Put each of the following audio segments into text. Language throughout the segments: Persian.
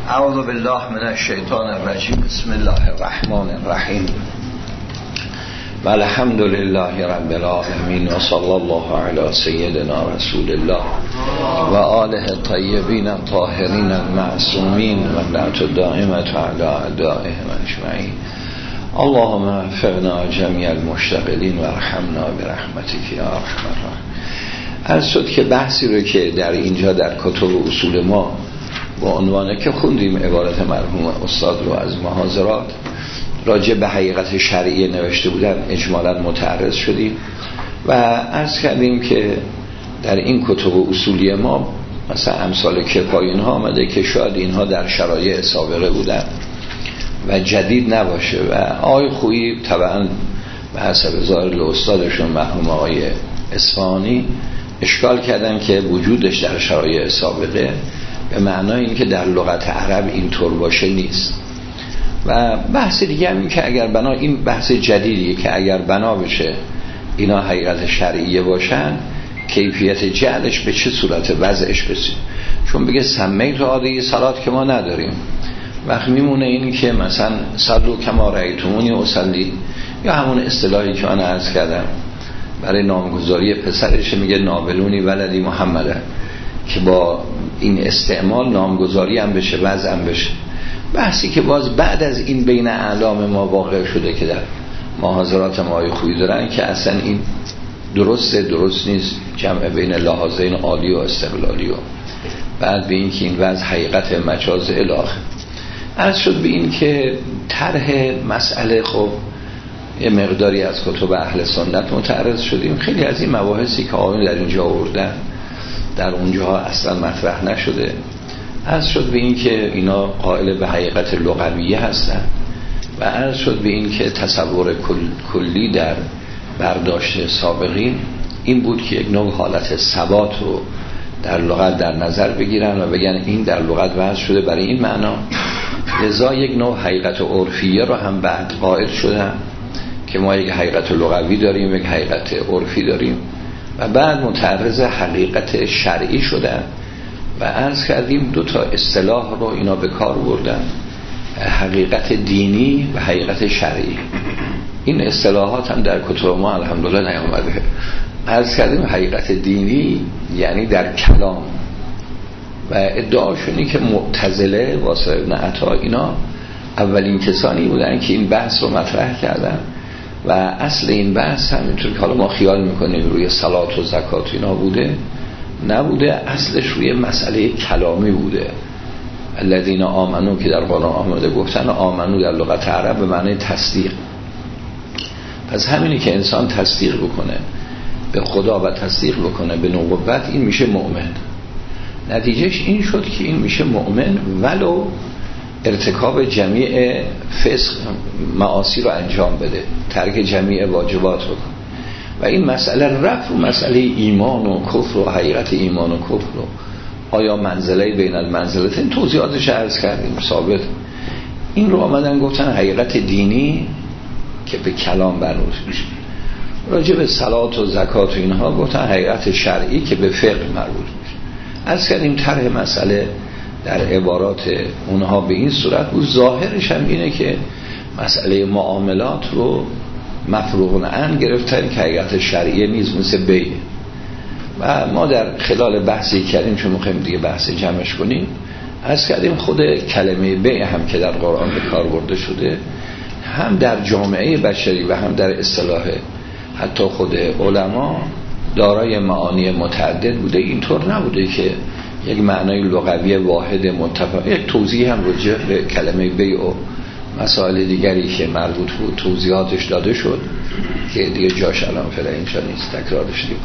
اعوذ بالله من الشیطان الرجیم. بسم الله الرحمن الرحیم. والحمد لله رب العالمین و صلی الله علی سیدنا رسول الله و آله الطیبین الطاهرین المعصومین و لعنت الدائمة علی اعدائهم اجمعین. اللهم وفقنا جمیع المشتغلین و ارحمنا برحمتک یا ارحم الراحمین. عرض شد که بحثی رو که در اینجا در کتب اصول ما با عنوانه که خوندیم عبارت مرحوم استاد رو از محاضرات راجع به حقیقت شرعی نوشته بودن اجمالا متعرض شدیم و عرض کردیم که در این کتب اصولی ما مثلا امثال کفایه اینها آمده که شاید اینها در شرایع سابقه بودن و جدید نباشه و آقای خویی طبعا به حسب ظاهر استادشون مرحوم آقای اصفهانی اشکال کردن که وجودش در شرایع سابقه به معنای این که در لغت عرب اینطور باشه نیست. و بحث دیگه هم این که اگر بنا، این بحث جدیدیه که اگر بنا بشه اینا حقیقت شرعیه باشن کیفیت جعلش به چه صورت وضعش بسید، چون بگه سمیت عادی صلات که ما نداریم وقت میمونه این که مثلا صلو کما رأیتمونی اصلی، یا همون اصطلاحی که آن عرض کردم برای نامگذاری پسرش میگه نابلونی ولدی محمده که با این استعمال نامگذاری هم بشه وضع هم بشه. بحثی که باز بعد از این بین اعلام ما واقع شده که در محاضرات ما های خویی دارن که اصلا این درست نیست، جمع بین لحاظین عالی و استقلالی و بعد به این که این وضع حقیقت مجاز الاخر. عرض شد به این که طرح مسئله خب یه مقداری از کتب اهل سنت متعرض شدیم، خیلی از این مباحثی که آقایون در اینجا آوردن در اونجاها اصلا مطرح نشده. عرض شد به این که اینا قائل به حقیقت لغویه هستن و عرض شد به این که تصور کلی در برداشت سابقین این بود که یک نوع حالت ثبات رو در لغت در نظر بگیرن و بگن این در لغت وضع شده برای این معنا، لذا یک نوع حقیقت عرفیه رو هم بعد قائل شدن که ما یک حقیقت لغوی داریم یک حقیقت عرفی داریم و بعد متعرض حقیقت شرعی شدن و عرض کردیم دو تا اصطلاح رو اینا به کار بردن، حقیقت دینی و حقیقت شرعی. این اصطلاحات هم در کتب ما الحمدلله نیامده. عرض کردیم حقیقت دینی یعنی در کلام و ادعاشونی که معتزله واسه ابن عطا اینا اولین کسانی بودن که این بحث رو مطرح کردن و اصل این بحث همینطور که حالا ما خیال میکنیم روی صلات و زکات اینا بوده نبوده، اصلش روی مسئله کلامی بوده. الذین آمنو که در قرآن آمده گفتن آمنو در لغت عرب به معنی تصدیق. پس همینی که انسان تصدیق بکنه به خدا و تصدیق بکنه به نبوت این میشه مؤمن. نتیجهش این شد که این میشه مؤمن ولو ارتکاب جمیع فسق معاصی رو انجام بده، ترک جمیع واجبات رو کن. و این مسئله رفت و مسئله ایمان و کفر و حقیقت ایمان و کفر رو آیا منزله بین المنزلتین توضیحاتش عرض کردیم ثابت. این رو آمدن گفتن حقیقت دینی که به کلام برنوز میشه، راجع به صلات و زکات و اینها گفتن حقیقت شرعی که به فقه مربوط میشه. عرض کردیم طرح مسئله در عبارات اونها به این صورت بود. ظاهرش هم اینه که مسئله معاملات رو مفروغ عن گرفتن که حقیقت شرعیه نیست، مثل بیع. و ما در خلال بحثی کردیم چون می‌خوایم دیگه بحث جمعش کنیم عرض کردیم خود کلمه بیع هم که در قرآن به کار برده شده هم در جامعه بشری و هم در اصطلاح حتی خود علما دارای معانی متعدد بوده. اینطور نبوده که یک معنای لغوی واحد متفق. یک توضیح هم راجع به کلمه بیع و مسائل دیگری که مربوط بود توضیحاتش داده شد که دیگه جاش الان فعلا اینجا نیست، تکرارش دیگه.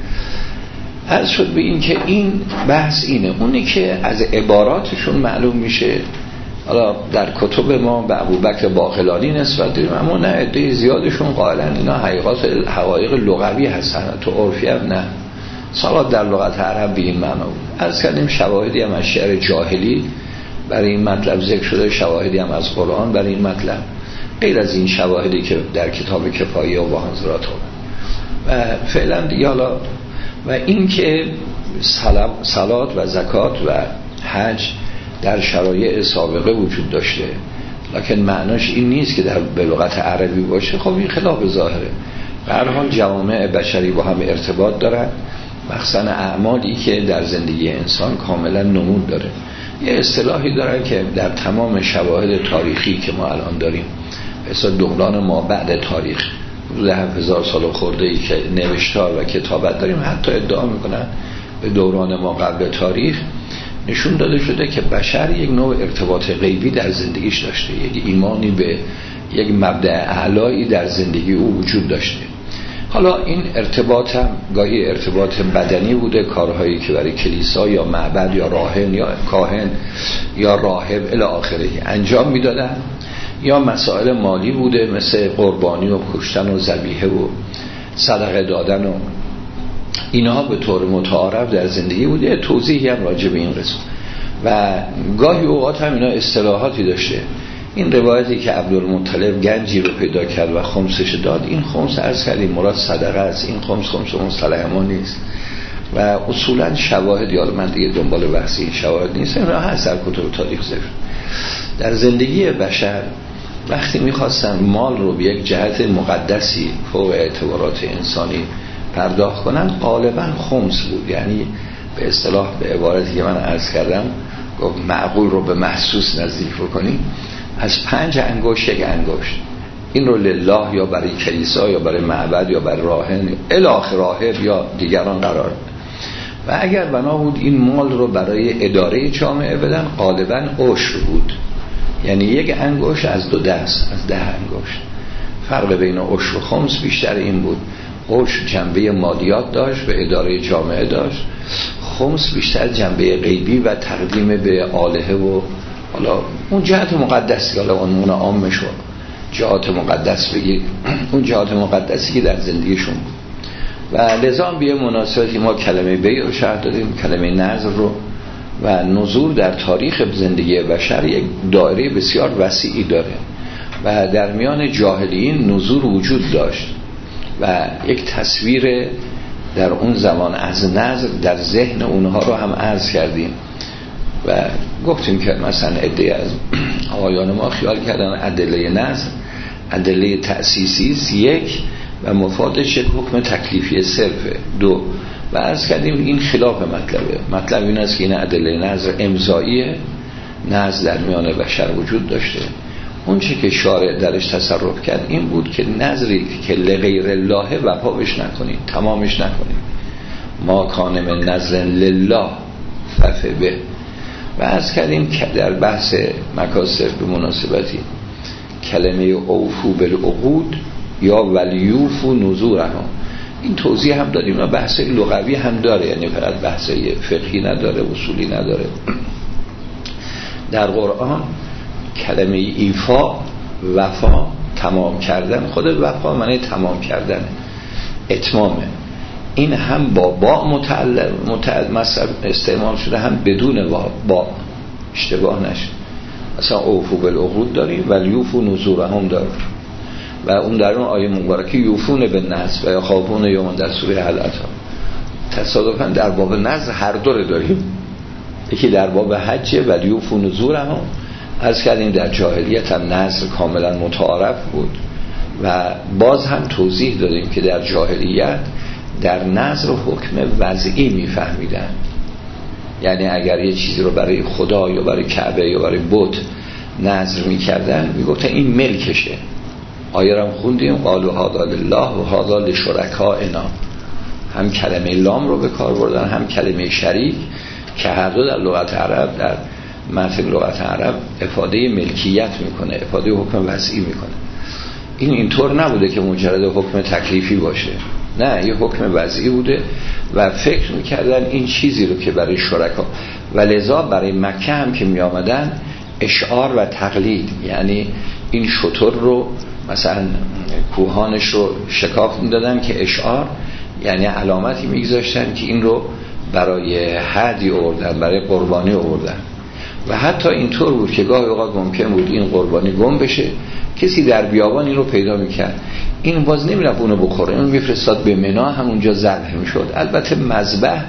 عرض شد به این که این بحث اینه، اونی که از عباراتشون معلوم میشه. حالا در کتب ما به ابوبکر باقلانی نسبت داریم اما نه عده زیادشون قائلن اینا حقایق لغوی هستن، تو عرفی هم نه. صلات در لغت عرب به این معنا بود. عرض کردیم شواهدی هم از شعر جاهلی برای این مطلب ذکر شده، شواهدی هم از قرآن برای این مطلب، غیر از این شواهدی که در کتاب کفایه و محاضرات و فعلا دیگه. حالا و این که صلات و زکات و حج در شرایع سابقه وجود داشته، لکن معناش این نیست که در به لغت عربی باشه. خب این خلاف ظاهره. به هر حال جوامع بشری با هم ارتباط دارن، مخصوصا اعمالی که در زندگی انسان کاملا نمود داره. یه اصطلاحی داره که در تمام شواهد تاریخی که ما الان داریم، مثلا دوران ما بعد تاریخ، 7000 سال خورده‌ای که نوشتار و کتابت داریم، حتی ادعا میکنن به دوران ما قبل تاریخ نشون داده شده که بشر یک نوع ارتباط غیبی در زندگیش داشته، یک ایمانی به یک مبدأ اعلایی در زندگی او وجود داشته. حالا این ارتباط هم گاهی ارتباط بدنی بوده، کارهایی که برای کلیسا یا معبد یا راهن یا کاهن یا راهب الی آخره انجام میدادن، یا مسائل مالی بوده مثل قربانی و کشتن و ذبیحه و صدقه دادن و اینها به طور متعارف در زندگی بوده. توضیحی هم راجع به این قسم و گاهی اوقات هم اینا اصطلاحاتی داشته. این روایتی که عبدالمطلب گنجی رو پیدا کرد و خمسش داد، این خمس عرض کردیم مراد صدقه است، این خمس مصطلح ما نیست و اصولا شواهد، یا من دیگه دنبال بحث این شواهد نیست، این هست در کتب تاریخ ذکر. در زندگی بشر وقتی میخواستن مال رو به یک جهت مقدسی فوق اعتبارات انسانی پرداخت کنن، غالبا خمس بود. یعنی به اصطلاح به عبارتی که من عرض کردم گفت معقول رو به محسوس نزدیک بکنیم، از 5 انگشت 1 انگشت این رو لله یا برای کلیسا یا برای معبد یا برای راهن الاخر راهب یا دیگران قرار بود. و اگر بنا بود این مال رو برای اداره جامعه بدن، غالبا عشر بود. یعنی 1 انگشت از 2 دست، از 10 انگشت. فرق بین عشر و خمس بیشتر این بود. عشر جنبه مالیات داشت، به اداره جامعه داشت. خمس بیشتر جنبه غیبی و تقدیم به آلهه و حالا اون جهت مقدسی، حالا اون عامش رو جهات مقدس بگیر، اون جهات مقدسی که در زندگیشون بود. و لذا به مناسبتی ما کلمه بیع رو شرح دادیم، کلمه نذر رو. و نذور در تاریخ زندگی بشر یک دایره بسیار وسیعی داره و در میان جاهلیین نذور وجود داشت و یک تصویر در اون زمان از نذر در ذهن اونها رو هم عرض کردیم و گفتیم که مثلا عده از آقایان ما خیال کردن ادله نذر ادله تأسیسی است 1 و مفادش یک حکم تکلیفی صرفه 2 و عرض کردیم این خلاف مطلبه. مطلب این است که این ادله نذر امضاییه، نذر در میان بشر وجود داشته. اون چی که شارع درش تصرف کرد این بود که نذری که لغیر الله وفاش نکنید، تمامش نکنید. ما کان من نذر لله فف به. و عرض کردیم که در بحث مکاسب به مناسبتی کلمه اوفو بالعقود یا ولیوفو نذورهم این توضیح هم دادیم و بحث لغوی هم داره، یعنی فقط بحث فقهی نداره، اصولی نداره. در قرآن کلمه ایفا، وفا، تمام کردن، خود وفا معنی تمام کردن، اتمامه. این هم با مصدر استعمال شده، هم بدون با اشتباه نشه. مثلا اوفو بالعقود داریم ولی یوفو نذورهم داریم و اون در اون آیه مبارکه یوفون به نذر و یخافون یوما در سوره حلقه. تصادفاً در باب نذر هر دو داریم، یکی در باب حج ولی یوفو نذورهم. عرض کردیم در جاهلیت هم نذر کاملا متعارف بود و باز هم توضیح دادیم که در جاهلیت در نذر حکم وضعی میفهمیدن. یعنی اگر یه چیزی رو برای خدا یا برای کعبه یا برای بت نذر میکردن میگفتن این ملکشه. آیه رو خوندیم قالوا هذا لله و هذا لشرکائنا، هم کلمه لام رو به کار بردن هم کلمه شریک که هر دو در لغت عرب، در متن لغت عرب افاده ملکیت میکنه، افاده حکم وضعی میکنه. این اینطور نبوده که مجرد حکم تکلیفی باشه، نه، یه حکم وضعی بوده و فکر میکردن این چیزی رو که برای شرکا و لذا برای مکه هم که میامدن اشعار و تقلید، یعنی این شتر رو مثلا کوهانش رو شکاف میدادن که اشعار، یعنی علامتی میگذاشتن که این رو برای هدی آوردن، برای قربانی آوردن. و حتی اینطور بود که گاهی اوقات ممکن بود این قربانی گم بشه، کسی در بیابان این رو پیدا میکرد، این باز نمیرفت اونو بخوره، اون میفرستاد به منی، همونجا ذبح میشد. البته مذبح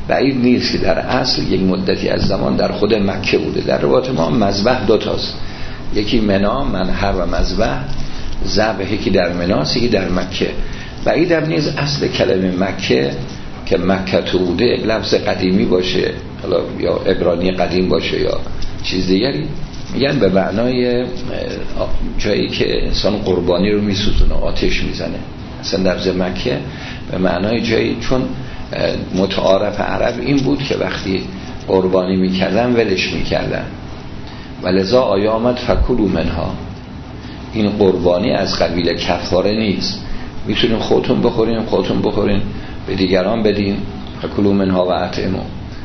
بعید نیست که در اصل یک مدتی از زمان در خود مکه بوده. در روایت ما مذبح دوتاست، یکی منا، منحر و مذبح، ذبح یکی در مناس یکی در مکه. بعیدم نیست اصل کلمه مکه که مکه تو بوده لفظ قدیمی باشه، حالا یا عبرانی قدیم باشه یا چیز دیگری. میگن به معنای جایی که انسان قربانی رو میسوزونه، آتش میزنه. اصلا لفظ مکه به معنای جایی، چون متعارف عرب این بود که وقتی قربانی میکردن ولش میکردن و لذا آیه آمد فکلوا منها. این قربانی از قبیل کفاره نیست، میتونیم خودتون بخورین به دیگران بدین. فکلوا منها و اطعموا.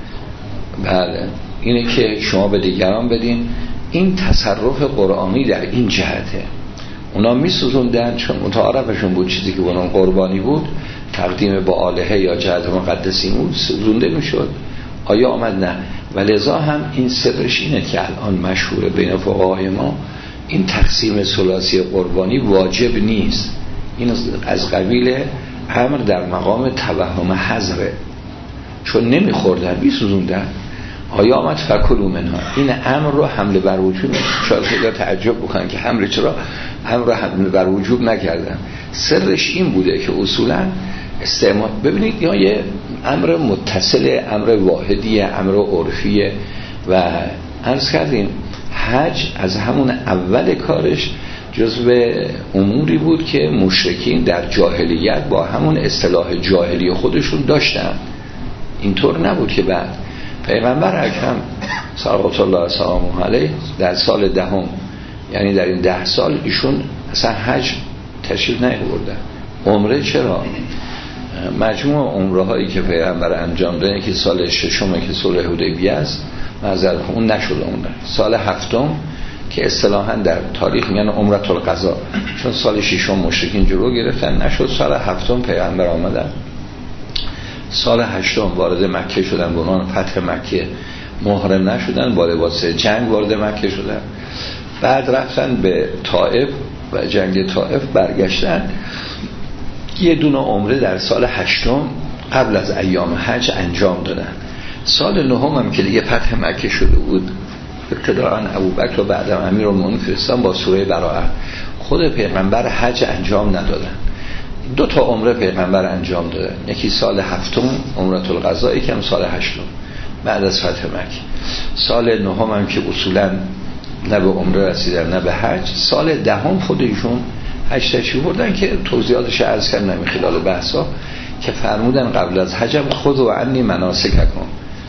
بله، اینه که شما به دیگران بدین. این تصرف قرآنی در این جهته. اونا میسوزوندن چون متعارفشون بود، چیزی که اونان قربانی بود تقدیم با آلهه یا جهت مقدسی بود سوزونده میشد. آیا آمد نه. ولذا هم این سرش اینه که الان مشهور بین فقهای ما این تقسیم ثلاثی قربانی واجب نیست. این از قبیل امر در مقام توهم حذره، چون نمیخوردن میسوزوندن. آیا آمد فکلوا منها. این امر رو حمل بر وجوب، شاید خیلی تعجب بکنن که امر رو حمل بر وجوب نکردن. سرش این بوده که اصولا استعمال، ببینید یا یه امر متصل، امر واحدیه، امر عرفیه. و عرض کردیم حج از همون اول کارش جزو اموری بود که مشرکین در جاهلیت با همون اصطلاح جاهلی خودشون داشتن. اینطور نبود که بعد پیغمبر اکرم صلوات الله وسلامه علیه در سال دهم، یعنی در این 10 سال ایشون اصلا حج تشریف نیاوردن. عمره چرا؟ مجموع عمره هایی که پیغمبر انجام دادن که سال 6 که صلح حدیبیه است، معذرت اون نشد. اون سال 7 که اصطلاحاً در تاریخ میگن عمره القضا، چون سال 6 مشرکین جلو گرفتن نشد. سال 7 پیغمبر آمدن، سال 8 وارد مکه شدن، به عنوان فتح مکه محرم نشدن، با لباس جنگ وارد مکه شدن. بعد رفتن به طائف و جنگ طائف برگشتن. یه دونه عمره در سال 8 قبل از ایام حج انجام دادن. سال 9 هم که دیگه فتح مکه شده بود، ابتداءً ابوبکر و بعدم امیرالمومنین فرستادن با سوره براءه. خود پیغمبر حج انجام ندادن. 2 تا عمره پیغمبر انجام دادن، یکی سال 7 عمره القضا، یکی هم سال 8 بعد از فتح مکه. سال 9 هم که اصولا نه به عمره رسیدن نه به حج. سال 10 خودشون حج تشریف بردن که توضیحاتش عرض کردم خلال بحثا که فرمودن قبل از حجم خذوا عنی مناسککم.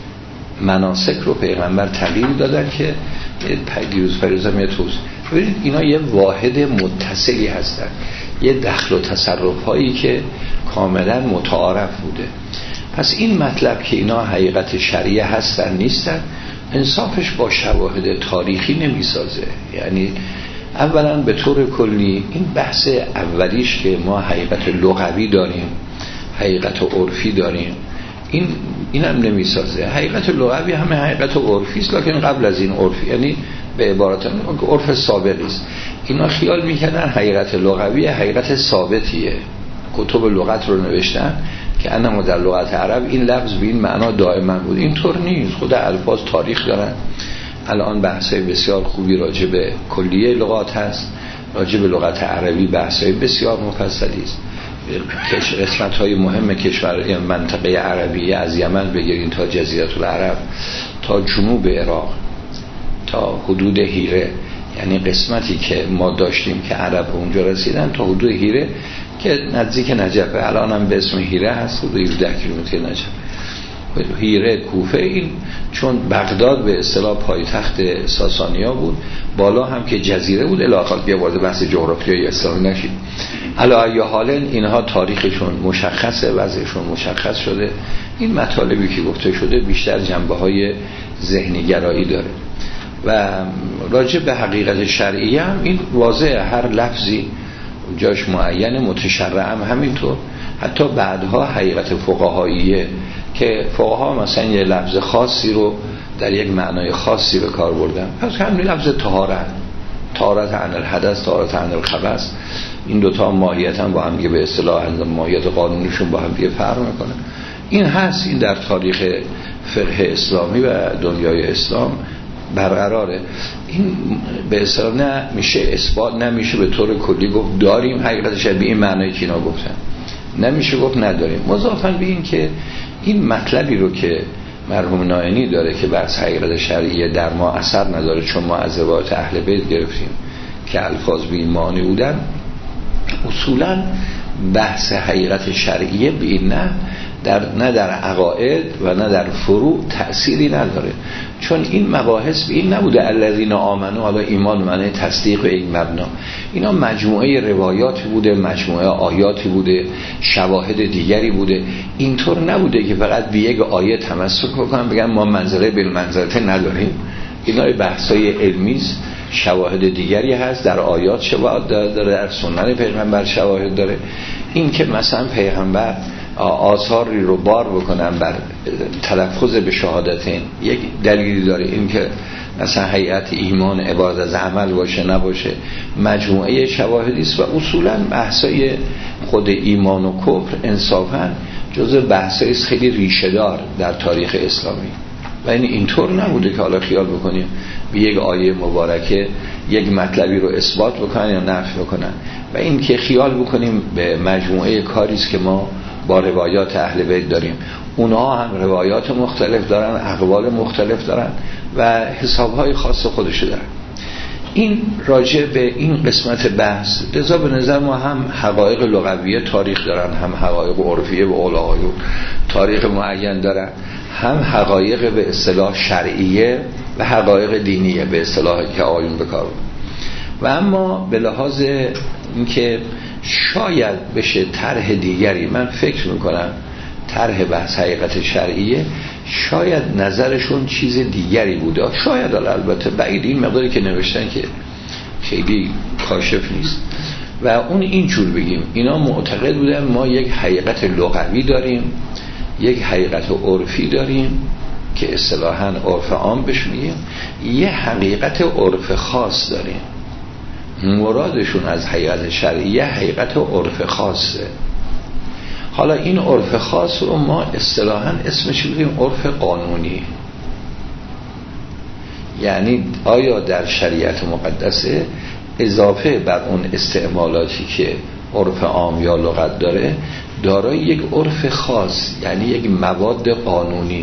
مناسک رو پیغمبر تغییر دادن که دیروز فریضه توضیح. ببینید اینا یه واحد متصلی هستن، یه دخل و تصرف هایی که کاملا متعارف بوده. پس این مطلب که اینا حقیقت شرعی هستن نیستن، انصافش با شواهد تاریخی نمیسازه. یعنی اولا به طور کلی این بحث اولیش که ما حقیقت لغوی داریم، حقیقت عرفی داریم، این هم نمیسازه. حقیقت لغوی همه حقیقت عرفی است، لکن قبل از این عرفی، یعنی به عبارت عرف سابقی است. اینا خیال میکنن حقیقت لغوی حقیقت ثابتیه، کتب لغت رو نوشتن که انما در لغت عرب این لفظ به این معنا دائما بود. اینطور نیست. خود الفاظ تاریخ دارن. الان بحثای بسیار خوبی راجع به کلیه لغات هست، راجع به لغت عربی بحثای بسیار مفصلی است. قسمت‌های مهم کشور منطقه عربیه از یمن بگیرین تا جزیره العرب تا جنوب عراق تا حدود حیره، یعنی قسمتی که ما داشتیم که عرب اونجا رسیدن تا حدود حیره که نزدیک نجفه، الان هم به اسم حیره هست، حدود 10 کیلومتر نجفه. حیره، کوفه، این چون بغداد به اصطلاح پایتخت ساسانیا بود، بالا هم که جزیره بود. الاخر بیا وارد بحث جغرافیایی اسلامی نشید. علی حال اینها تاریخشون مشخصه، وضعشون مشخص شده. این مطالبی که گفته شده بیشتر جنبه‌های ذهنی گرایی داره و راجع به حقیقت شرعی هم این واضحه. هر لفظی جاش معین، متشرع هم همینطور. حتی بعدها حقیقت فقهاییه که فقها مثلا یه لفظ خاصی رو در یک معنای خاصی به کار بردن. پس همین لفظ طهارت عن الحدث، طهارت عن الخبث، این دوتا ماهیت هم با هم دیگه به اصطلاح ماهیت قانونیشون با هم دیگه فرق میکنه. این هست، این در تاریخ فقه اسلامی و دنیای اسلام برقراره. این به اصطلاح نه میشه اثبات، نمیشه به طور کلی گفت داریم حقیقتش به این معنی که اینا گفتن، نمیشه گفت نداریم. مضافاً به این که این مطلبی رو که مرحوم نائینی داره که بحث حقیقت شرعیه در ما اثر نداره، چون ما از روایات اهل بیت گرفتیم که الفاظ به این معنی بودن، اصولاً بحث حقیقت شرعیه به این نه در عقاید و نه در فروع تأثیری نداره، چون این مباحث به این نبوده الذین آمنوا، حالا ایمان معنی تصدیق به این مبنا، اینا مجموعه روایاتی بوده، مجموعه آیاتی بوده، شواهد دیگری بوده. اینطور نبوده که فقط به یک آیه تمسک بکنن بگن ما منزله بالمنزله نداریم. اینا بحثای علمی، شواهد دیگری هست، در آیات شواهد داره، در سنن پیغمبر شواهد داره. این که مثلا پیغمبر آثاری رو بار بکنن بر تلفظ به شهادتین یک دلیلی داره، این که مثلا هیئت ایمان عبارت از عمل باشه نباشه، مجموعه شواهدی است. و اصولا بحثای خود ایمان و کفر انصافا جزء بحثای خیلی ریشه دار در تاریخ اسلامی و اینطور نبوده که حالا خیال بکنیم به یک آیه مبارکه یک مطلبی رو اثبات بکنن یا نفی بکنن، و این که خیال بکنیم به مجموعه کاری است که ما با روایات اهل بیت داریم. اونها هم روایات مختلف دارن، اقوال مختلف دارن و حسابهای خاص خودشو دارن. این راجع به این قسمت بحث، لذا به نظر ما هم حقایق لغویه تاریخ دارن، هم حقایق عرفیه به علایو تاریخ معین دارن، هم حقایق به اصطلاح شرعیه و حقایق دینیه به اصطلاحی که آیون بکار. و اما به لحاظ اینکه شاید بشه طرح دیگری، من فکر میکنم طرح بحث حقیقت شرعیه شاید نظرشون چیز دیگری بوده، شاید البته بعید، این مقداری که نوشتن که خیلی کاشف نیست. و اون اینجور بگیم اینا معتقد بودن ما یک حقیقت لغوی داریم، یک حقیقت عرفی داریم که اصطلاحاً عرف عام بهش میگیم، یه حقیقت عرف خاص داریم. مرادشون از حقیقت شرعیه حقیقت عرف خاصه. حالا این عرف خاص رو ما اصطلاحاً اسمش بودیم عرف قانونی. یعنی آیا در شریعت مقدسه اضافه بر اون استعمالاتی که عرف عام یا لغت داره، دارای یک عرف خاص، یعنی یک مواد قانونی.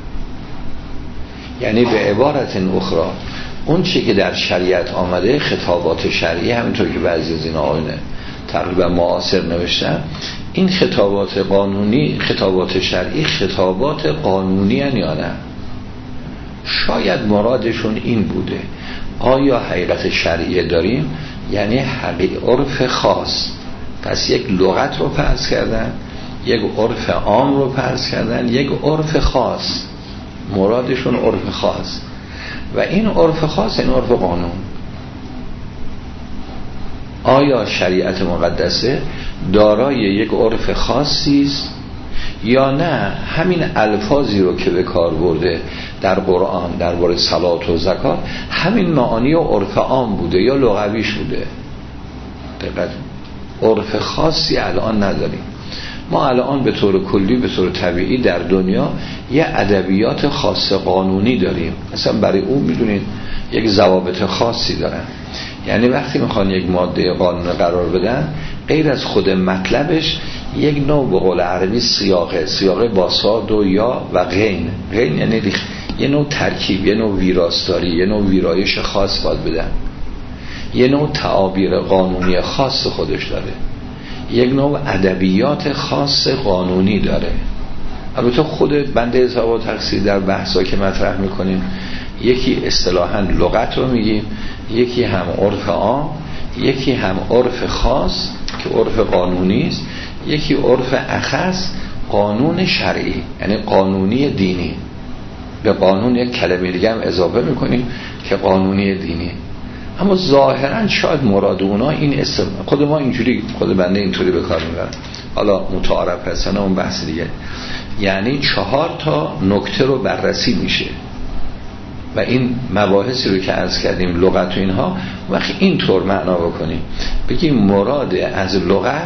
یعنی به عبارت اخرى اون چی که در شریعت آمده خطابات شرعی، همینطور که بعضی از این آیونه تقریبا معاصر نوشتن، این خطابات قانونی، خطابات شرعی خطابات قانونی هن یا نه؟ شاید مرادشون این بوده آیا حقیقت شرعی داریم، یعنی عرف خاص. پس یک لغت رو فرض کردن، یک عرف عام رو فرض کردن، یک عرف خاص، مرادشون عرف خاص. و این عرف خاص این عرف قانون. آیا شریعت مقدسه دارای یک عرف خاصی است یا نه همین الفاظی رو که به کار برده در قرآن درباره صلات و زکات همین معانی و عرف عام بوده یا لغویش بوده؟ دقیقاً عرف خاصی الان نداریم. ما الان به طور کلی به طور طبیعی در دنیا یه ادبیات خاص قانونی داریم، مثلا برای اون میدونید یک ضوابط خاصی دارن. یعنی وقتی میخوان یک ماده قانون قرار بدن، غیر از خود مطلبش یک نوع به قول عربی سیاقه با صاد و یا و غین یعنی یه نوع ترکیب، یه نوع ویراستاری، یه نوع ویرایش خاص باید بدن، یه نوع تعابیر قانونی خاص خودش داره، یک نوع ادبیات خاص قانونی داره. البته خود بنده حساب و تقصیر در بحثا که مطرح میکنیم یکی اصطلاحاً لغت رو میگیم، یکی هم عرف عام، یکی هم عرف خاص که عرف قانونی است، یکی عرف اخص قانون شرعی یعنی قانونی دینی. به قانون یک کلمه دیگه هم اضافه میکنیم که قانونی دینی. اما ظاهرا شاید مراد اونا این خود ما اینجوری، خود بنده اینطوری به کار میبرم، حالا متعارف هستن اون بحث دیگه. یعنی 4 تا نکته رو بررسی میشه و این مباحثی رو که عرض کردیم لغت و اینها، وقتی اینطور معنا بکنیم بگیم مراد از لغت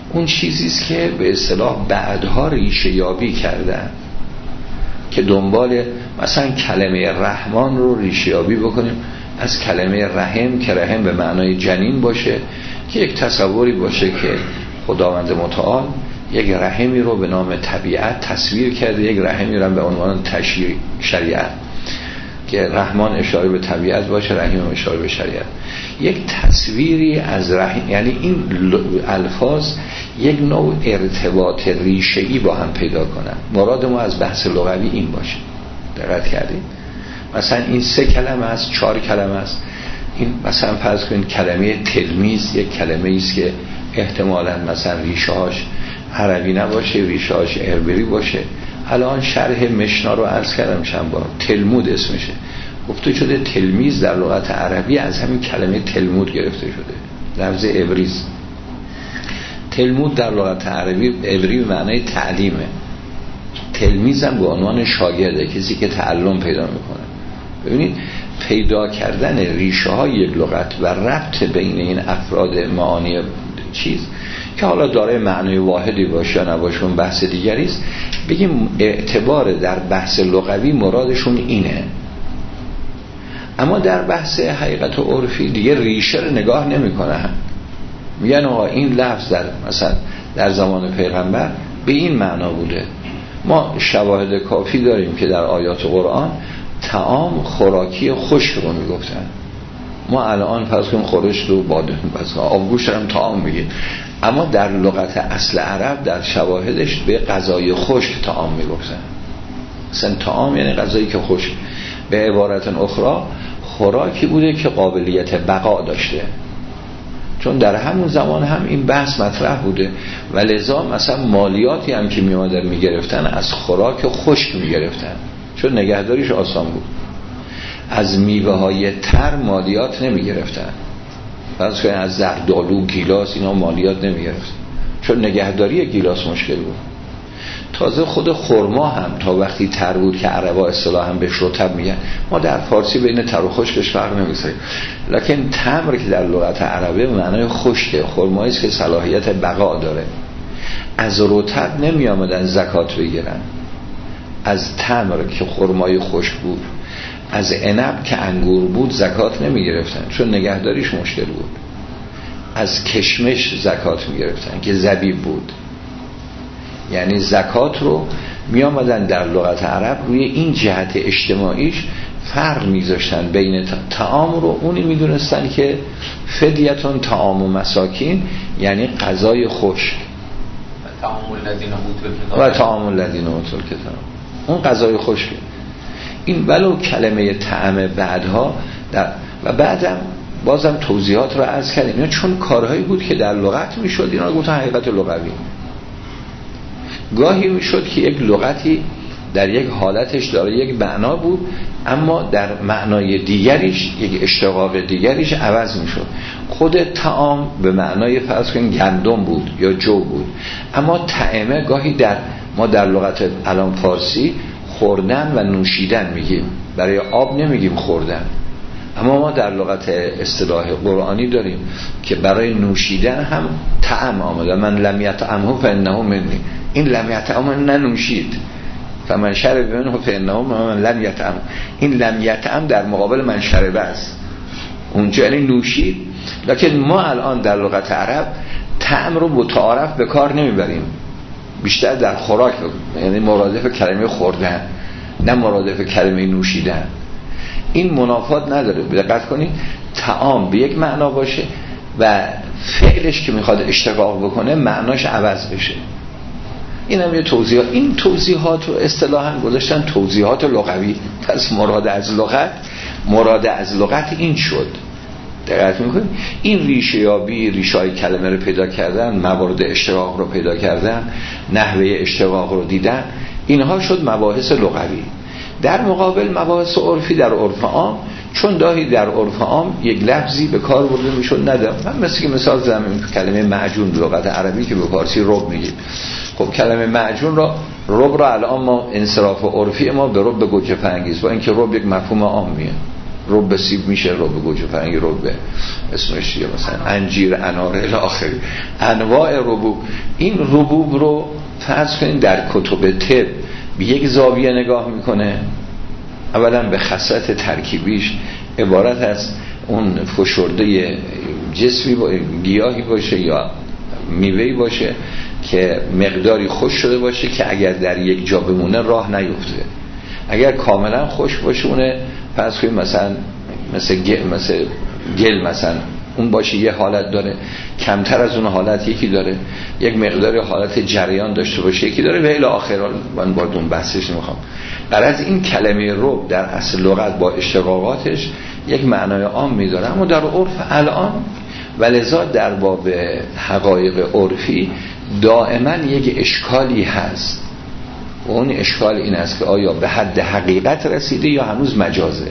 اون چیزیست که به اصطلاح بعدها ریشه یابی کردن که دنبال مثلا کلمه رحمان رو ریشه یابی بکنیم از کلمه رحم که رحم به معنای جنین باشه، که یک تصوری باشه که خداوند متعال یک رحمی رو به نام طبیعت تصویر کرده، یک رحمی رو به عنوان تشریع شریعت، که رحمان اشاره به طبیعت باشه، رحیم اشاره به شریعت. یک تصویری از رحیم، یعنی این الفاظ یک نوع ارتباط ریشه‌ای با هم پیدا کنن. مراد ما از بحث لغوی این باشه. دقت کردید؟ مثلا این 3 کلمه است، 4 کلمه است. این مثلا فرض کنید کلمه تلمیذ یک کلمه است که احتمالاً مثلا ریشه‌هاش عربی نباشه، ریشه‌هاش عبری باشه. الان شرح مشنا رو عرض کردم چند بار، تلمود اسمشه، گفته شده تلمیذ در لغت عربی از همین کلمه تلمود گرفته شده، لفظ عبریست. تلمود در لغت عبری به معنای تعلیمه. تلمیذ هم به عنوان شاگرده، کسی که تعلم پیدا میکنه. ببینید پیدا کردن ریشه های یک لغت و ربط بین این افراد معانی چیز که حالا داره معنی واحدی باشه یا نباشه اون بحث دیگری است. بگیم اعتبار در بحث لغوی مرادشون اینه، اما در بحث حقیقت و عرفی دیگه ریشه رو نگاه نمی‌کنن. میگن آقا این لفظ در مثلا در زمان پیغمبر به این معنا بوده. ما شواهد کافی داریم که در آیات قرآن طعام خوراکی خشک رو میگفتن. ما الان فرض کنیم خورشت و بادام پس آبگوشت هم طعام میگیم، اما در لغت اصل عرب در شواهدش به غذای خشک طعام میگفتن. مثلا طعام یعنی غذایی که خشک. به عبارت اخرى خوراکی بوده که قابلیت بقا داشته، چون در همون زمان هم این بحث مطرح بوده و لذا مثلا مالیاتی هم که میامدن میگرفتن از خوراک خشک میگرفتن چون نگهداریش آسان بود. از میوه های تر مالیات نمی گرفتن، فرض کنید از زردآلو، گیلاس اینا مالیات نمی گرفتن چون نگهداری گیلاس مشکل بود. تازه خود خرما هم تا وقتی تر بود که عربا اصطلاحاً بهش رطب میگن، ما در فارسی بین تر و خشکش فرق نمی‌کنیم، لکن تمر که در لغت عربی معنای خشکه، خرمایی است که صلاحیت بقا داره. از رطب نمی آمدن زکات بگیرن، از تمر که خرمای خشک بود، از عنب که انگور بود زکات نمی گرفتن چون نگهداریش مشکل بود. از کشمش زکات می گرفتن که زبیب بود. یعنی زکات رو می آمدن در لغت عرب روی این جهت اجتماعیش فرق می ذاشتن بین طعام رو اونی می دونستن که فدیتون طعام و مساکین یعنی غذای خشک و طعام الذین اوتوا الکتاب، اون غذای خشکه. این ولو کلمه طعم بعدها و بعدم بازم توضیحات رو عرض کردیم، اینا چون کارهایی بود که در لغت میشد، اینا گفتن حقیقت لغوی. گاهی میشد که یک لغتی در یک حالتش داره یک معنا بود اما در معنای دیگریش یک اشتقاق دیگریش عوض میشد. خود طعام به معنای فرض کنید گندم بود یا جو بود، اما طعمه گاهی ما در لغت الان فارسی خوردن و نوشیدن میگیم، برای آب نمیگیم خوردن، اما ما در لغت اصطلاح قرآنی داریم که برای نوشیدن هم طعم آمده. من لم یطعمه فانه منی، این لم یطعمه ننوشید، فمن شرب منه فانه من لم یطعم، این لم یطعم در مقابل من شربه است، اونجا یعنی نوشید. لکن ما الان در لغت عرب طعم رو متعارف به کار نمیبریم، بیشتر در خوراک یعنی مرادف کلمه خوردن نه مرادف کلمه نوشیدن. این منافات نداره. دقت کنید طعام به یک معنا باشه و فعلش که میخواد اشتقاق بکنه معناش عوض بشه. این هم یه توضیحات، این توضیحات رو اصطلاحاً گذاشتن توضیحات لغوی. پس مراد از لغت این شد. دقت میکنید این ریشه یابی، ریشه های کلمه رو پیدا کردن، موارد اشتقاق رو پیدا کردن، نحوه اشتقاق رو دیدن، اینها شد مباحث لغوی. در مقابل مباحث عرفی در عرف عام، چون داهی در عرف عام یک لفظی به کار برده میشد ندارم، مثل که مثال زدم کلمه معجون لغت عربی که به فارسی رب میگیم. خب کلمه معجون رب را الان ما انصراف و عرفی ما به رب گوجه فرنگیز، با اینکه رب یک مفهوم عامیه، رب سیب میشه، رب گوجه فرنگی، رب اسمش چیه، مثلا انجیر، انار الی آخر، انواع ربوب. این ربوب رو فرض کنید در کتب طب به یک زاویه نگاه میکنه، اولا به خصلت ترکیبیش عبارت از اون فشرده جسمی گیاهی باشه یا میوه‌ای باشه که مقداری خوش شده باشه که اگر در یک جا بمونه راه نیفته. اگر کاملا خوش باشه اونه فرض کنیم مثل گل مثلا اون باشه یه حالت داره، کمتر از اون حالت یکی داره، یک مقداری حالت جریان داشته باشه یکی داره و الی آخر. من وارد اون بحثش نمیخوام. غرض این کلمه رب در اصل لغت با اشتقاقاتش یک معنای عام میداره، اما در عرف الان ولذا در باب حقایق عرفی دائما یک اشکالی هست و اون اشکال این است که آیا به حد حقیقت رسیده یا هنوز مجازه.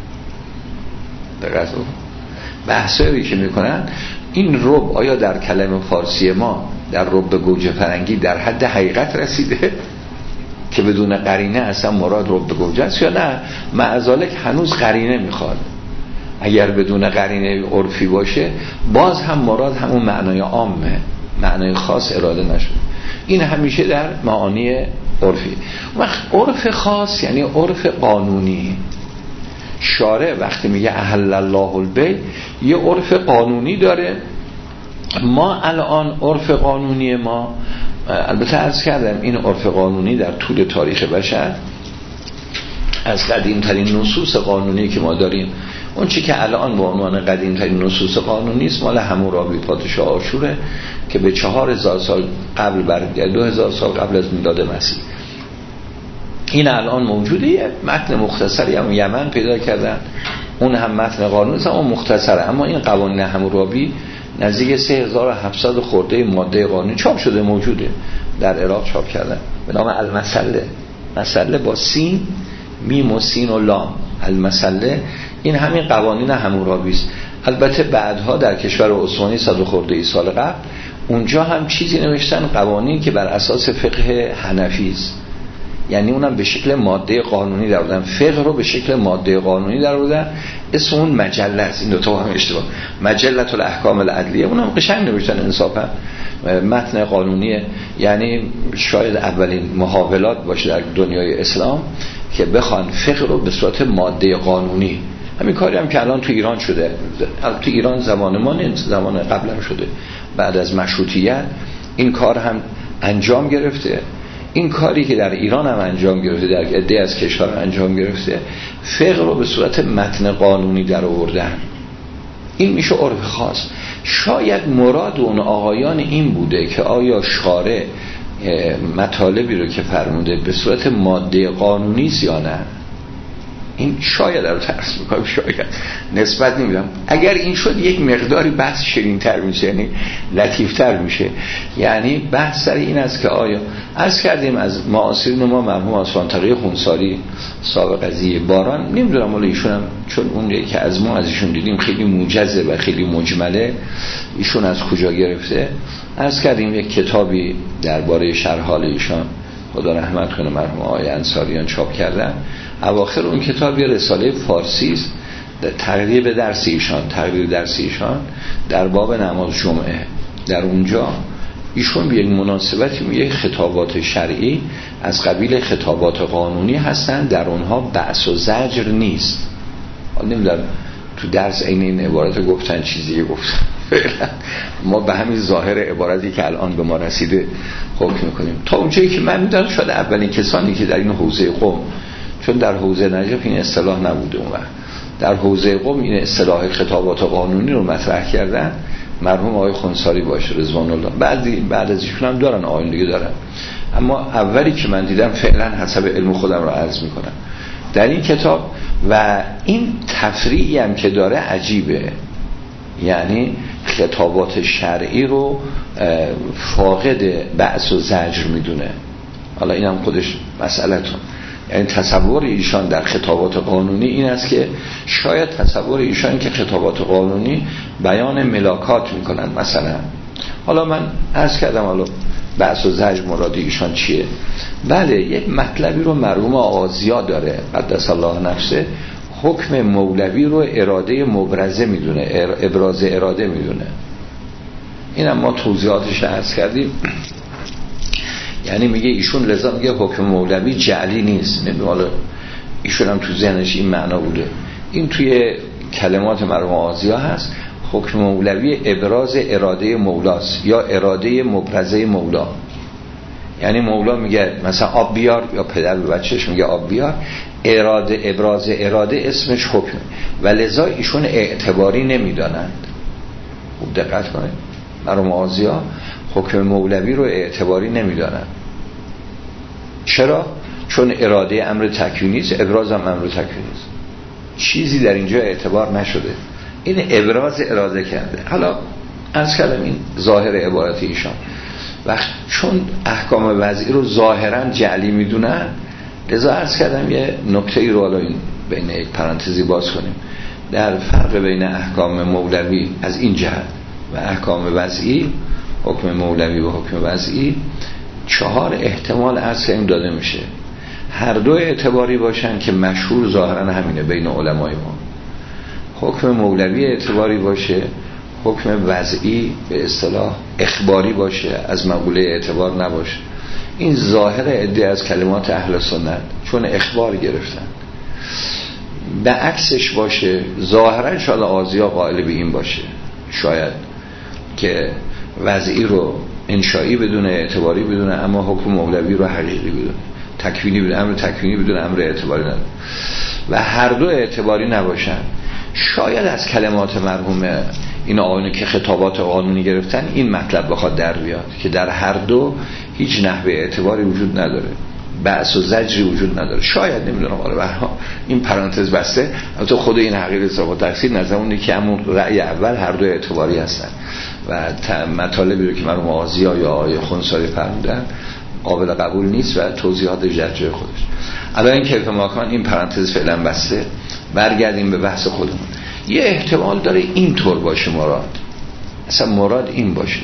دقیقاً بحثایی که میکنن این رب آیا در کلمه فارسی ما در رب گوجه فرنگی در حد حقیقت رسیده که بدون قرینه اصلا مراد رب گوجه است یا نه معذالک هنوز قرینه میخواد. اگر بدون قرینه عرفی باشه باز هم مراد همون معنای عامه، معنای خاص اراده نشد. این همیشه در معانی عرفی. وقت عرف خاص یعنی عرف قانونی. شارع وقتی میگه احل الله البیع یه عرف قانونی داره. ما الان عرف قانونی ما، البته عرض کردم این عرف قانونی در طول تاریخ بشر از قدیمترین نصوص قانونی که ما داریم، اون چی که الان به عنوان قدیمترین نصوص قانونی است مال حمورابی پادشاه آشوره که به 4000 سال قبل برگرده، 2000 سال قبل از میلاد مسیح. این الان موجوده. یه متن مختصری هم یمن پیدا کردن، اون هم متن قانونی است اما مختصره. اما این قوانین حمورابی نزدیک 3700 خورده ماده قانونی چاپ شده، موجوده در عراق چاپ کردن به نام المسله. مسله با سین، میم و سین و لام، المسله. این همین قوانین حمورابی است. البته بعدها در کشور عثمانی 100 خورده سال قبل اونجا هم چیزی نوشتن، قوانین که بر اساس فقه حنفی است، یعنی اونم به شکل ماده قانونی در آوردن، فقه رو به شکل ماده قانونی در آوردن. اسم اون مجله است. این دو تا هم اشتباه، مجله الاحکام العدلیه، اونم قشنگ نوشتن انصافا متن قانونیه. یعنی شاید اولین محاولات باشه در دنیای اسلام که بخوان فقه رو به صورت ماده قانونی. همین کاری هم که الان تو ایران شده، تو ایران زمان ما نه، زمان قبل هم شده، بعد از مشروطیت این کار هم انجام گرفته. این کاری که در ایران هم انجام گرفته، در عده از کشورها انجام گرفته، فقه رو به صورت متن قانونی در آوردن. این میشه عرف خاص. شاید مراد اون آقایان این بوده که آیا شارع مطالبی رو که فرموده به صورت ماده قانونی است یا نه. این شاید رو ترس میکنم، شاید نسبت نمیدم. اگر این شد یک مقداری بحث شیرین‌تر میشه، یعنی لطیف‌تر میشه. یعنی بحث سر این است که آیا عرض کردیم از معاصرین ما مرحوم آسفان تقی خونساری صاحب قضیه باران، نمیدونم ولی ایشون هم چون اون که از ما از ایشون دیدیم خیلی موجزه و خیلی مجمله، ایشون از کجا گرفته. عرض کردیم یک کتابی درباره شرح حال ایشان خدا رحمت کنه مرحوم آقای انصاریان چاپ کردن. اواخر اون کتاب یه رساله فارسی است، تقریر درس ایشان در باب نماز جمعه. در اونجا ایشون به یک مناسبتی میگه خطابات شرعی از قبیل خطابات قانونی هستن، در اونها بأس و زجر نیست. نمیدونم تو درس این عبارت گفتن چیزی گفتن، فعلا ما به همین ظاهر عبارتی که الان به ما رسیده حکم میکنیم. تا اونجایی که من میدونم شده اولین کسانی که در این حوزه قم، چون در حوزه نجف این اصطلاح نبوده، اون در حوزه قم این اصطلاح خطابات قانونی رو مطرح کردن مرحوم آقای خونساری باشه رضوان الله. بعد از ایشون هم دارن، آقایون دیگه دارن، اما اولی که من دیدم فعلا حسب علم خودم رو عرض میکنم در این کتاب. و این تفریعی هم که داره عجیبه، یعنی خطابات شرعی رو فاقد بأس و زجر میدونه. حالا این هم خودش مسئله‌تون. یعنی تصور ایشان در خطابات قانونی این است که شاید تصور ایشان که خطابات قانونی بیان ملاکات میکنن مثلا. حالا من عرض کردم حالا بحث و زجر مراد ایشان چیه. بله یک مطلبی رو مرحوم آغازیا داره قدس الله نفسه، حکم مولوی رو اراده مبرزه میدونه، ابراز اراده میدونه. این هم ما توضیحاتش عرض کردیم. یعنی میگه ایشون لذا میگه حکم مولوی جعلی نیست. حالا ایشون هم تو ذهنش این معنا بوده. این توی کلمات مرحوم آزیا هست. حکم مولوی ابراز اراده مولاست یا اراده مبرزه مولا. یعنی مولا میگه مثلا آب بیار، یا پدر به بچهش میگه آب بیار، اراده ابراز اراده اسمش حکم، و لذا ایشون اعتباری نمیدانند. خوب دقت کنید، مرحوم آزیا حکم مولوی رو اعتباری نمیدانند. چرا؟ چون اراده امر تکوینی است، ابراز هم امر تکوینی است. چیزی در اینجا اعتبار نشده، این ابراز اراده کرده. حالا عرض کردم این ظاهر عبارت ایشان، وقت چون احکام وضعی رو ظاهرا جعلی میدونن، لذا عرض کردم یه نکته ای رو حالا این بین یک پرانتزی باز کنیم در فرق بین احکام مولوی از این جهت و احکام وضعی. حکم مولوی و حکم وضعی 4 احتمال عرض کردیم داده میشه، هر دو اعتباری باشن که مشهور ظاهرا همینه بین علمای ما. حکم مولوی اعتباری باشه، حکم وضعی به اصطلاح اخباری باشه، از مقوله اعتبار نباشه. این ظاهر عده از کلمات اهل سنت، چون اخبار گرفتن. به عکسش باشه، ظاهرا شاید آزیا قائل به این باشه، شاید که وضعی رو انشایی بدونه، اعتباری بدونه، اما حکم مولوی رو حقیقی بدونه، تکوینی بدونه، امر تکوینی بدونه، امر اعتباری ندونه، و هر دو اعتباری نباشن. شاید از کلمات مرحوم این آقایونی که خطابات قانونی گرفتن این مطلب بخواد در بیاد که در هر دو هیچ نحوه اعتباری وجود نداره، بأس و زجری وجود نداره. شاید، نمیدونم، حالا این پرانتز بسته. البته خود این حقیقت اصابات تفسیر نظر اونه که همون رأی اول هر دو اعتباری هستن و مطالبی رو که مرحوم آزیا یا آقای خنثاری فرمودن قابل قبول نیست و توضیحات در جای خودش. الان این کیف ماکان این پرانتز فعلا بسته، برگردیم به بحث خودمون. یه احتمال داره اینطور باشه مراد، اصلا مراد این باشه.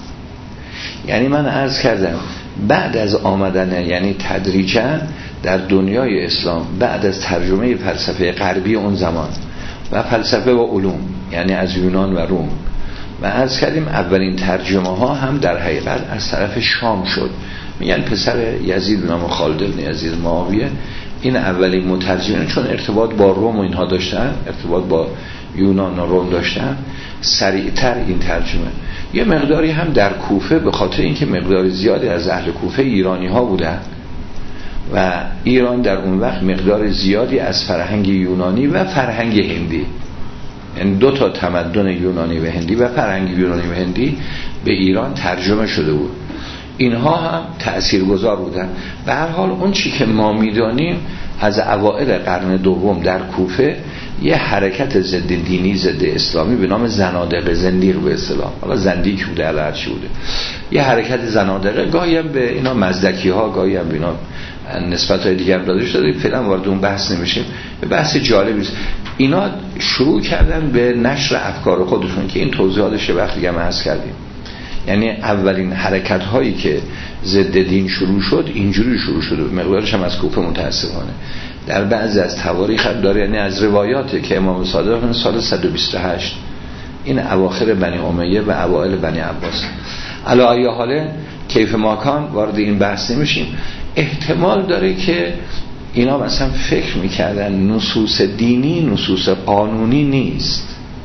یعنی من عرض کردم بعد از آمدن، یعنی تدریجا در دنیای اسلام بعد از ترجمه فلسفه غربی اون زمان و فلسفه و علوم، یعنی از یونان و روم، و عرض کردیم اولین ترجمه ها هم در حقیقت از طرف شام شد. میگن پسر یزید به نام خالد بن یزید معاویه این اولین مترجمین، چون ارتباط با روم و اینها داشتن، ارتباط با یونان و روم داشتن، سریعتر این ترجمه. یه مقداری هم در کوفه، به خاطر اینکه مقدار زیادی از اهل کوفه ایرانی ها بودن و ایران در اون وقت مقدار زیادی از فرهنگ یونانی و فرهنگ هندی، یعنی 2 تا تمدن یونانی و هندی و فرهنگ یونانی و هندی به ایران ترجمه شده بود. اینها هم تأثیرگذار بودن. به هر حال اون چی که ما میدانیم از اوائل قرن دوم در کوفه یه حرکت ضد دینی، ضد اسلامی به نام زنادقه، زندیق به اصطلاح، حالا زندیک بوده هرچی بوده، یه حرکت زنادقه، گاهی هم به اینا مزدکی ها، گاهی هم به اینا نسبت های دیگر داده شده. فعلا وارد اون بحث نمیشیم. به بحث جالبی است. اینا شروع کردن به نشر افکار خودشون که این توضیحاتش وقت دیگه ما عرض کردیم. یعنی اولین حرکت هایی که ضد دین شروع شد اینجوری شروع شده، مقدارش هم از کوفه متاسفانه. در بعضی از تواریخ هم داره، یعنی از روایاته که امام صادق سال 128 این اواخر بنی امیه و اوائل بنی عباس. علی ای حال کیف ماکان وارد این بحث نمیشیم. احتمال داره که اینا مثلا فکر میکردن نصوص دینی نصوص قانونی نیست،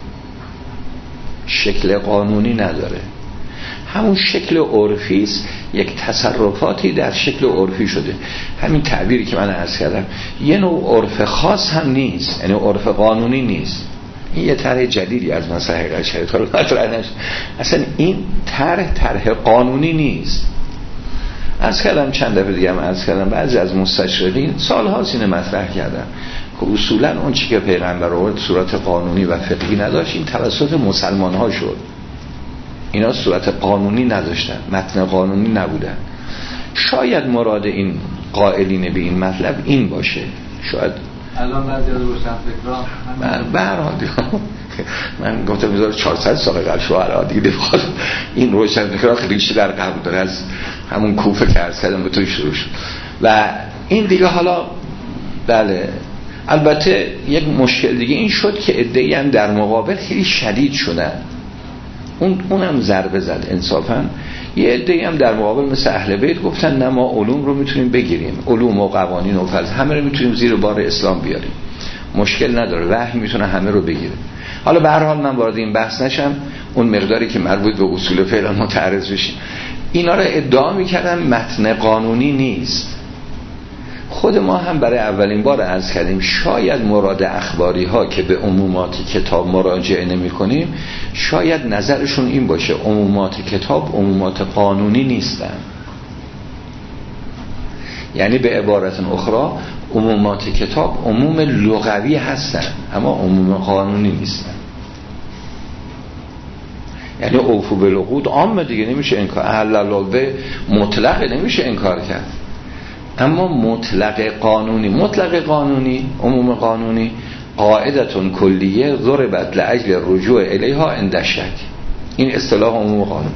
شکل قانونی نداره، همون شکل عرفی است، یک تصرفاتی در شکل عرفی شده. همین تعبیری که من عرض کردم یه نوع عرف خاص هم نیست، یعنی عرف قانونی نیست. این یه طرح جدیدی از مسائل شریعت رو مطرح نشه. اصلا این طرح قانونی نیست. عرض کردم چند دفعه دیگه هم عرض کردم بعضی از مستشرقین سال‌هاست اینو مطرح کردن که اصولا اون چی که پیغمبر آورد صورت قانونی و فقهی نداشت، این توسط مسلمان‌ها شد. اینا صورت قانونی نداشتن، متن قانونی نبودن. شاید مراد این قائلین به این مطلب این باشه. شاید الان بعضی از روشنفکران من گفتم 1400 سال قبل شوهرها دیگه بخواد این روشنفکران خیلی ریشه در قبل داره، از همون کوفه که عرض کردم به توی شروع شد و این دیگه. حالا بله البته یک مشکل دیگه این شد که عده‌ای هم در مقابل خیلی شدید شدن، اونم ضربه زد انصافا. یه عده‌ای هم در مقابل مثل اهل بیت گفتن نه ما علوم رو میتونیم بگیریم، علوم و قوانین و فلسفه همه رو میتونیم زیر بار اسلام بیاریم، مشکل نداره، وحی میتونه همه رو بگیره. حالا به هر حال من وارد این بحث نشم، اون مقداری که مربوط به اصول فعلا متعرض بشیم. اینا رو ادعا میکردن متن قانونی نیست. خود ما هم برای اولین بار عرض کردیم شاید مراد اخباری ها که به عمومات کتاب مراجعه نمی کنیم شاید نظرشون این باشه عمومات کتاب عمومات قانونی نیستن، یعنی به عبارت اخرى عمومات کتاب عموم لغوی هستن اما عموم قانونی نیستن. یعنی اوفو بالعقود عامه دیگه، نمیشه انکار، احل الله به مطلق نمیشه انکار کرد، اما مطلق قانونی عموم قانونی قاعدتون کلیه ضربت لاجل رجوع الیها عند شک، این اصطلاح عموم قانونی.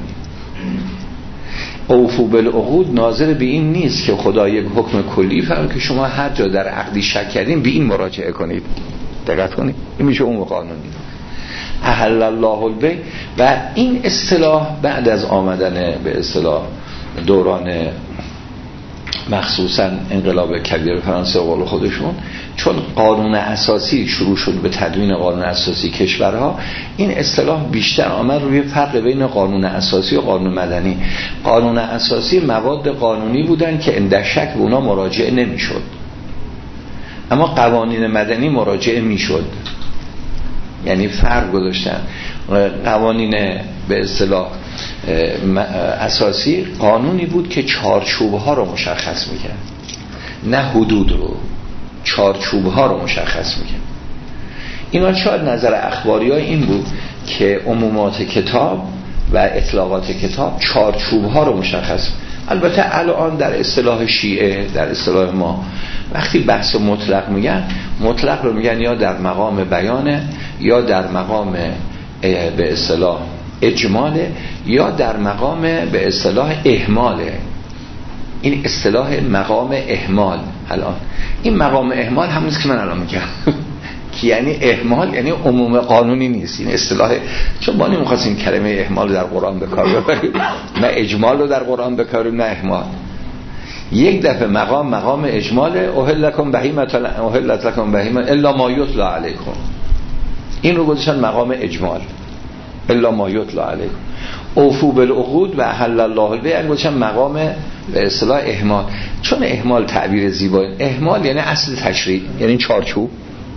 اوفو بالعقود ناظر به این نیست که خدا یک حکم کلی فرمود که شما هر جا در عقدی شک کردین به این مراجعه کنید، دقت کنید، این میشه عموم قانونی. احل الله البیع و این اصطلاح بعد از آمدن به اصطلاح دوران مخصوصا انقلاب کبیر فرانسه قول خودشون، چون قانون اساسی شروع شد به تدوین قانون اساسی کشورها، این اصطلاح بیشتر آمد روی فرق بین قانون اساسی و قانون مدنی. قانون اساسی مواد قانونی بودن که عند شک به اونا مراجعه نمیشد، اما قوانین مدنی مراجعه میشد. یعنی فرق گذاشتن. قوانین به اصطلاح اساسی قانونی بود که چارچوب‌ها رو مشخص می‌کرد، نه حدود رو، چارچوب‌ها رو مشخص می‌کرد. اینا شاید نظر اخباری‌ها این بود که عمومات کتاب و اطلاقات کتاب چارچوب‌ها رو مشخص. البته الان در اصطلاح شیعه، در اصطلاح ما وقتی بحث مطلق میگن، مطلق رو میگن یا در مقام بیانه یا در مقام به اصطلاح اجماله یا در مقام به اصطلاح اهماله. این اصطلاح مقام اهمال. الان این مقام اهمال همونیست که من الان میگم که یعنی اهمال یعنی عموم قانونی نیست. این اصطلاح، چون ما نمیخواستیم کلمه اهمال در قرآن به کار ببریم، نه اجمال رو در قرآن به کار نه اهمال. یک دفعه مقام اجماله، احلت لکم بهیمه الا ما یتلی علیکم، این رو گذاشتن مقام اجمال، الا ما یتلی علیکم. اوفو بالعقود و احل الله البیع گذاشتن مقام به اصطلاح اهمال، چون اهمال تعبیر زیبایی، اهمال یعنی اصل تشریع، یعنی چارچوب.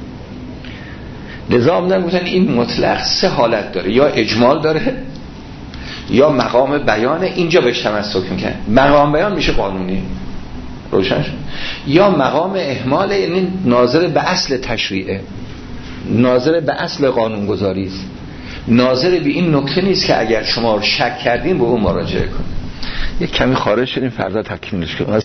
لذا آمدن گفتن این مطلق سه حالت داره، یا اجمال داره یا مقام بیانه، اینجا بهش تمسک میکنه. مقام بیان میشه قانونی، روشن شد. یا مقام اهمال یعنی ناظر به اصل تشریعه، ناظر به اصل قانونگذاری است، ناظر به این نکته نیست که اگر شما شک کردین به اون مراجعه کنید. یک کمی خارج شدیم، فردا تکمیلش کنیم.